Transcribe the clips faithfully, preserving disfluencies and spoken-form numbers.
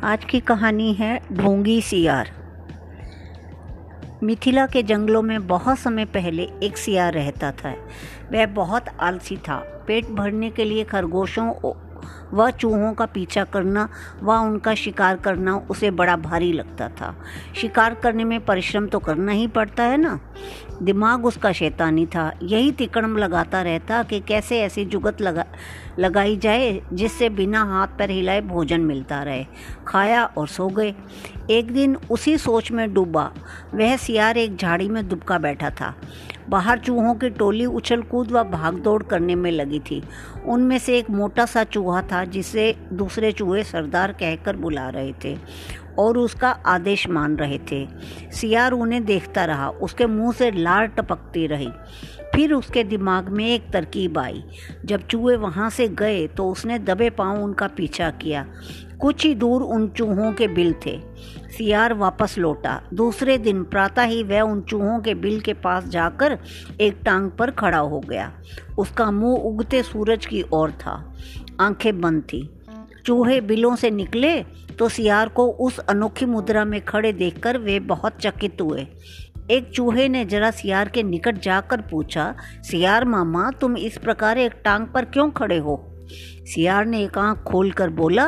आज की कहानी है ढोंगी सियार। मिथिला के जंगलों में बहुत समय पहले एक सियार रहता था। वह बहुत आलसी था। पेट भरने के लिए खरगोशों व चूहों का पीछा करना व उनका शिकार करना उसे बड़ा भारी लगता था। शिकार करने में परिश्रम तो करना ही पड़ता है ना। दिमाग उसका शैतानी था। यही तिकड़म लगाता रहता कि कैसे ऐसी जुगत लगा लगाई जाए जिससे बिना हाथ पैर हिलाए भोजन मिलता रहे। खाया और सो गए। एक दिन उसी सोच में डूबा वह सियार एक झाड़ी में दुबका बैठा था। बाहर चूहों की टोली उछल कूद व भाग दौड़ करने में लगी थी। उनमें से एक मोटा सा चूहा था जिसे दूसरे चूहे सरदार कहकर बुला रहे थे और उसका आदेश मान रहे थे। सियार उन्हें देखता रहा। उसके मुंह से लार टपकती रही। फिर उसके दिमाग में एक तरकीब आई। जब चूहे वहां से गए तो उसने दबे पांव उनका पीछा किया। कुछ ही दूर उन चूहों के बिल थे। सियार वापस लौटा। दूसरे दिन प्रातः ही वह उन चूहों के बिल के पास जाकर एक टांग पर खड़ा हो गया। उसका मुंह उगते सूरज की ओर था। आंखें बंद थी। चूहे बिलों से निकले तो सियार को उस अनोखी मुद्रा में खड़े देखकर वे बहुत चकित हुए। एक चूहे ने जरा सियार के निकट जाकर पूछा, सियार मामा, तुम इस प्रकार एक टांग पर क्यों खड़े हो? सियार ने एक आंख खोलकर बोला,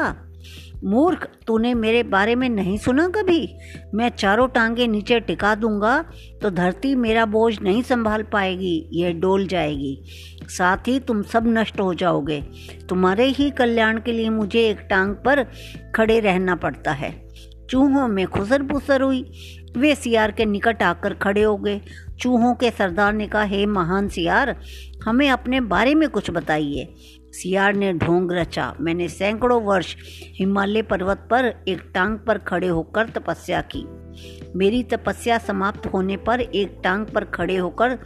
मूर्ख, तूने मेरे बारे में नहीं सुना कभी? मैं चारों टांगे नीचे टिका दूंगा तो धरती मेरा बोझ नहीं संभाल पाएगी, यह डोल जाएगी। साथ ही तुम सब नष्ट हो जाओगे। तुम्हारे ही कल्याण के लिए मुझे एक टांग पर खड़े रहना पड़ता है। चूहों में खुसर पुसर हुई। वे सियार के निकट आकर खड़े हो गए। चूहों के सरदार ने कहा, हे महान सियार, हमें अपने बारे में कुछ बताइए। सियार ने ढोंग रचा। मैंने सैकड़ों वर्ष हिमालय पर्वत पर एक टांग पर खड़े होकर तपस्या की। मेरी तपस्या समाप्त होने पर एक टांग पर खड़े होकर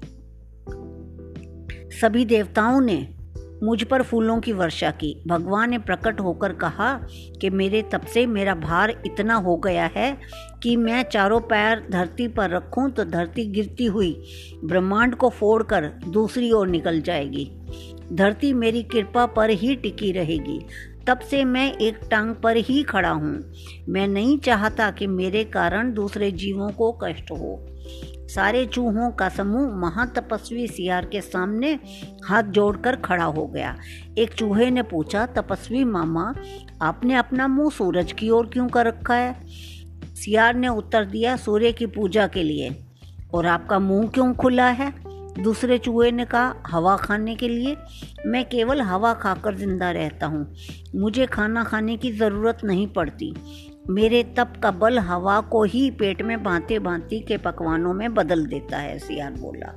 सभी देवताओं ने मुझ पर फूलों की वर्षा की। भगवान ने प्रकट होकर कहा कि मेरे तप से मेरा भार इतना हो गया है कि मैं चारों पैर धरती पर रखूं तो धरती गिरती हुई ब्रह्मांड को फोड़कर दूसरी ओर निकल जाएगी। धरती मेरी कृपा पर ही टिकी रहेगी। तब से मैं एक टांग पर ही खड़ा हूँ। मैं नहीं चाहता कि मेरे कारण दूसरे जीवों को कष्ट हो। सारे चूहों का समूह महातपस्वी सियार के सामने हाथ जोड़कर खड़ा हो गया। एक चूहे ने पूछा, तपस्वी मामा, आपने अपना मुंह सूरज की ओर क्यों कर रखा है? सियार ने उत्तर दिया, सूर्य की पूजा के लिए। और आपका मुंह क्यों खुला है? दूसरे चूहे ने कहा, हवा खाने के लिए। मैं केवल हवा खाकर जिंदा रहता हूँ। मुझे खाना खाने की ज़रूरत नहीं पड़ती। मेरे तप का बल हवा को ही पेट में भांति भांति के पकवानों में बदल देता है, सियार बोला।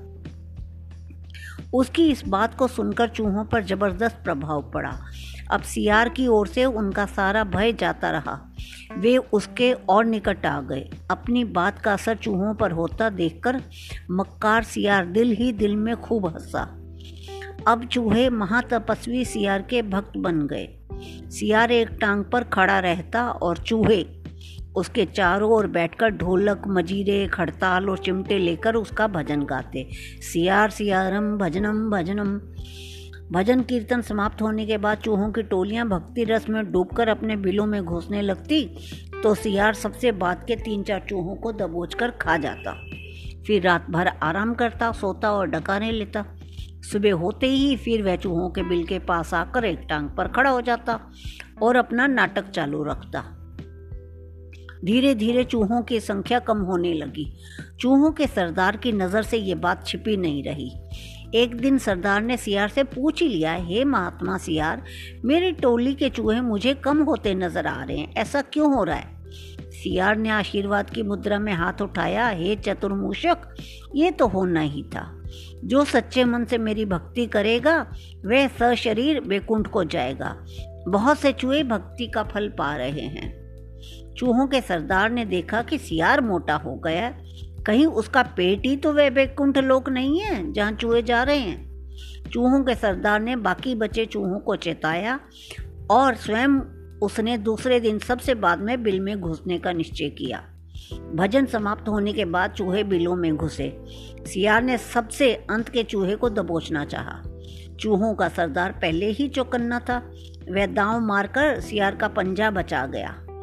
उसकी इस बात को सुनकर चूहों पर जबरदस्त प्रभाव पड़ा। अब सियार की ओर से उनका सारा भय जाता रहा। वे उसके और निकट आ गए। अपनी बात का असर चूहों पर होता देखकर मक्कार सियार दिल ही दिल में खूब हंसा। अब चूहे महातपस्वी सियार के भक्त बन गए। सियार एक टांग पर खड़ा रहता और चूहे उसके चारों ओर बैठकर ढोलक, मजीरे, खड़ताल और चिमटे लेकर उसका भजन गाते। सियार सियारम भजनम भजनम। भजन कीर्तन समाप्त होने के बाद चूहों की टोलियां भक्ति रस में डूबकर अपने बिलों में घुसने लगती तो सियार सबसे बाद के तीन चार चूहों को दबोचकर खा जाता। फिर रात भर आराम करता, सोता और डकारे लेता। सुबह होते ही फिर वह चूहों के बिल के पास आकर एक टांग पर खड़ा हो जाता और अपना नाटक चालू रखता। धीरे धीरे चूहों की संख्या कम होने लगी। चूहों के सरदार की नज़र से ये बात छिपी नहीं रही। एक दिन सरदार ने सियार से पूछ ही लिया, हे महात्मा सियार, मेरी टोली के चूहे मुझे कम होते नजर आ रहे हैं, ऐसा क्यों हो रहा है? सियार ने आशीर्वाद की मुद्रा में हाथ उठाया, हे चतुर्मुषक, ये तो होना ही था। जो सच्चे मन से मेरी भक्ति करेगा वह सशरीर वैकुंठ को जाएगा। बहुत से चूहे भक्ति का फल पा रहे हैं। चूहों के सरदार ने देखा कि सियार मोटा हो गया। कहीं उसका पेट ही तो वह वैकुंठ लोक नहीं है जहाँ चूहे जा रहे हैं। चूहों के सरदार ने बाकी बचे चूहों को चेताया और स्वयं उसने दूसरे दिन सबसे बाद में बिल में घुसने का निश्चय किया। भजन समाप्त होने के बाद चूहे बिलों में घुसे। सियार ने सबसे अंत के चूहे को दबोचना चाहा। चूहों का सरदार पहले ही चौकन्ना था। वह दांव मारकर सियार का पंजा बचा गया।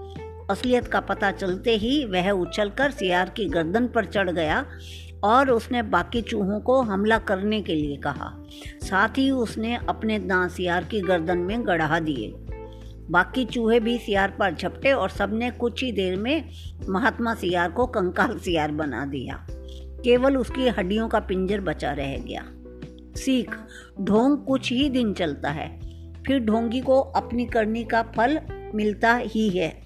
असलियत का पता चलते ही वह उछलकर सियार की गर्दन पर चढ़ गया और उसने बाकी चूहों को हमला करने के लिए कहा। साथ ही उसने अपने दांत सियार की गर्दन में गड़ा दिए। बाकी चूहे भी सियार पर झपटे और सबने कुछ ही देर में महात्मा सियार को कंकाल सियार बना दिया। केवल उसकी हड्डियों का पिंजर बचा रह गया। सीख: ढोंग कुछ ही दिन चलता है, फिर ढोंगी को अपनी करनी का फल मिलता ही है।